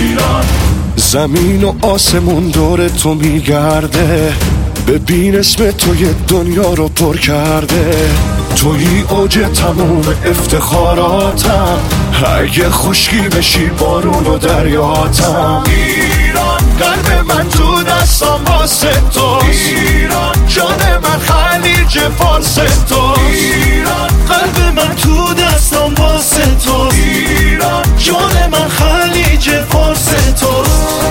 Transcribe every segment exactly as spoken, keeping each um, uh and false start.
ایران. زمین و آسمون دور تو میگرده، ببین اسم تو یه دنیا رو پر کرده. توی اوج تموم افتخاراتم، اگه خشکی بشی بارون و دریاتم. ایران قلب من تو دستم واسه توست، ایران جان من خلیج فارس توست. ایران قلب من تو دستم واسه توست، ایران جان من خلیج فارس توست.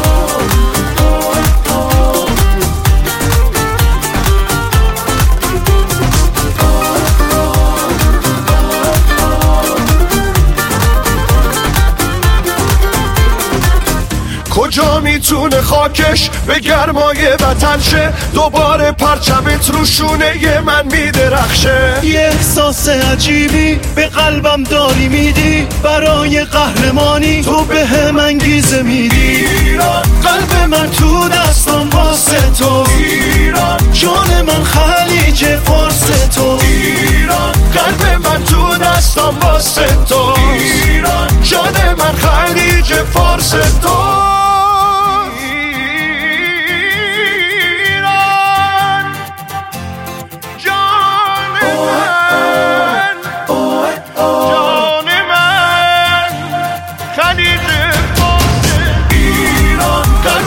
کجا میتونه خاکش به گرمای وطن شه، دوباره پرچمت رو شونه من میدرخشه. یه احساس عجیبی به قلبم داری میدی، برای قهرمانی تو به هم انگیزه میدی. ایران قلب من تو دستم واسه تو، ایران جان من خلیج فارس تو. ایران قلب من تو دستم واسه تو، ایران جان من خلیج فارس تو.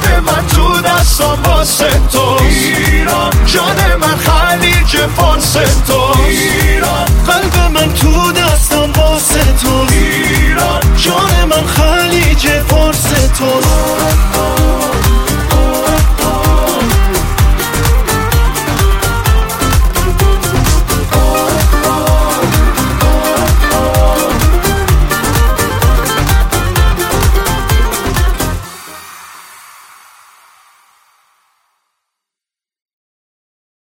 واسه تو ایران جان من خلیج فارس